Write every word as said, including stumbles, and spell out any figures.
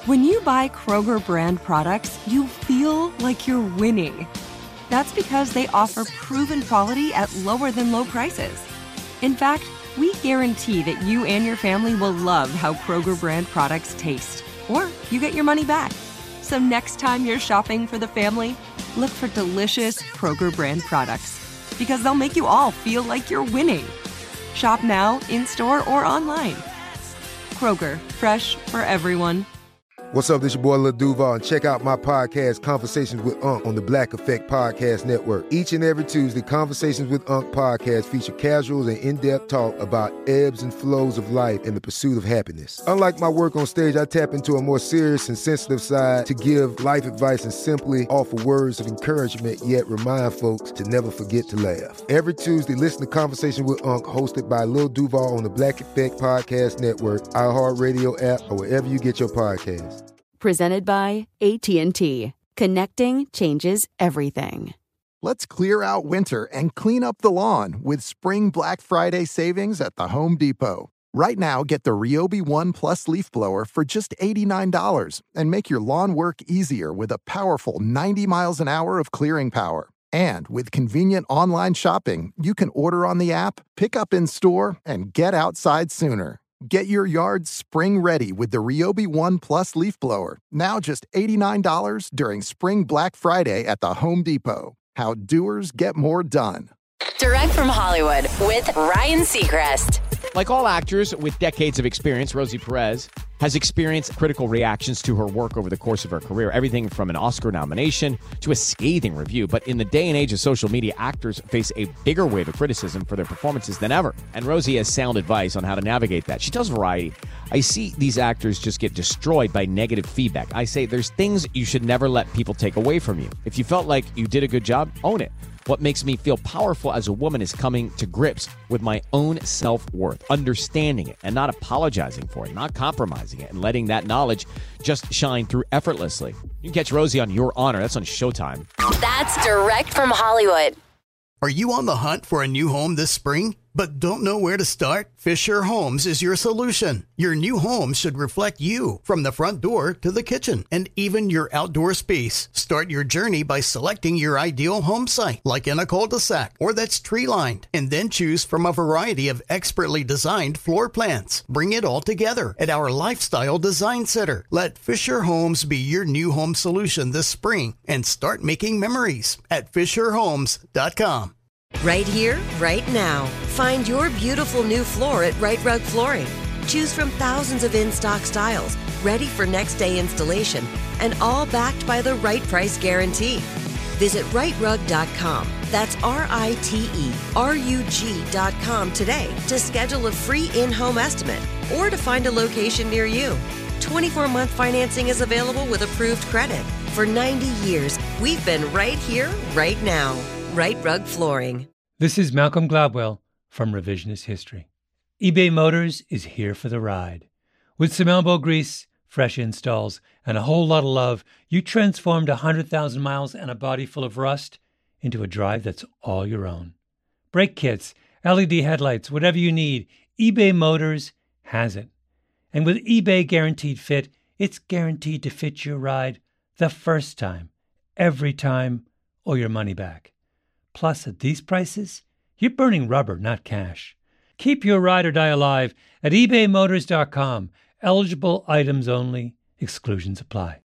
When you buy Kroger brand products, you feel like you're winning. That's because they offer proven quality at lower than low prices. In fact, we guarantee that you and your family will love how Kroger brand products taste, or you get your money back. So next time you're shopping for the family, look for delicious Kroger brand products, because they'll make you all feel like you're winning. Shop now, in-store, or online. Kroger, fresh for everyone. What's up, this your boy Lil Duval, and check out my podcast, Conversations with Unc, on the Black Effect Podcast Network. Each and every Tuesday, Conversations with Unc podcast feature casual and in-depth talk about ebbs and flows of life and the pursuit of happiness. Unlike my work on stage, I tap into a more serious and sensitive side to give life advice and simply offer words of encouragement, yet remind folks to never forget to laugh. Every Tuesday, listen to Conversation with Unc, hosted by Lil Duval on the Black Effect Podcast Network, iHeartRadio app, or wherever you get your podcasts. Presented by A T and T. Connecting changes everything. Let's clear out winter and clean up the lawn with spring Black Friday savings at the Home Depot. Right now, get the Ryobi One Plus leaf blower for just eighty-nine dollars and make your lawn work easier with a powerful ninety miles an hour of clearing power. And with convenient online shopping, you can order on the app, pick up in store, and get outside sooner. Get your yard spring ready with the Ryobi One Plus leaf blower. Now just eighty-nine dollars during Spring Black Friday at the Home Depot. How doers get more done. Direct from Hollywood with Ryan Seacrest. Like all actors with decades of experience, Rosie Perez has experienced critical reactions to her work over the course of her career. Everything from an Oscar nomination to a scathing review. But in the day and age of social media, actors face a bigger wave of criticism for their performances than ever. And Rosie has sound advice on how to navigate that. She tells Variety, I see these actors just get destroyed by negative feedback. I say there's things you should never let people take away from you. If you felt like you did a good job, own it. What makes me feel powerful as a woman is coming to grips with my own self-worth, understanding it and not apologizing for it, not compromising it, and letting that knowledge just shine through effortlessly. You can catch Rosie on Your Honor. That's on Showtime. That's Direct from Hollywood. Are you on the hunt for a new home this spring, but don't know where to start? Fisher Homes is your solution. Your new home should reflect you, from the front door to the kitchen, and even your outdoor space. Start your journey by selecting your ideal home site, like in a cul-de-sac or that's tree-lined, and then choose from a variety of expertly designed floor plans. Bring it all together at our Lifestyle Design Center. Let Fisher Homes be your new home solution this spring, and start making memories at fisher homes dot com. Right here, right now. Find your beautiful new floor at Right Rug Flooring. Choose from thousands of in-stock styles, ready for next day installation, and all backed by the right price guarantee. Visit right rug dot com. That's R I T E R U G dot com today to schedule a free in-home estimate or to find a location near you. twenty-four month financing is available with approved credit. For ninety years, we've been right here, right now. Right Rug Flooring. This is Malcolm Gladwell from Revisionist History. eBay Motors is here for the ride. With some elbow grease, fresh installs, and a whole lot of love, you transformed one hundred thousand miles and a body full of rust into a drive that's all your own. Brake kits, L E D headlights, whatever you need, eBay Motors has it. And with eBay Guaranteed Fit, it's guaranteed to fit your ride the first time, every time, or your money back. Plus, at these prices, you're burning rubber, not cash. Keep your ride or die alive at ebay motors dot com. Eligible items only. Exclusions apply.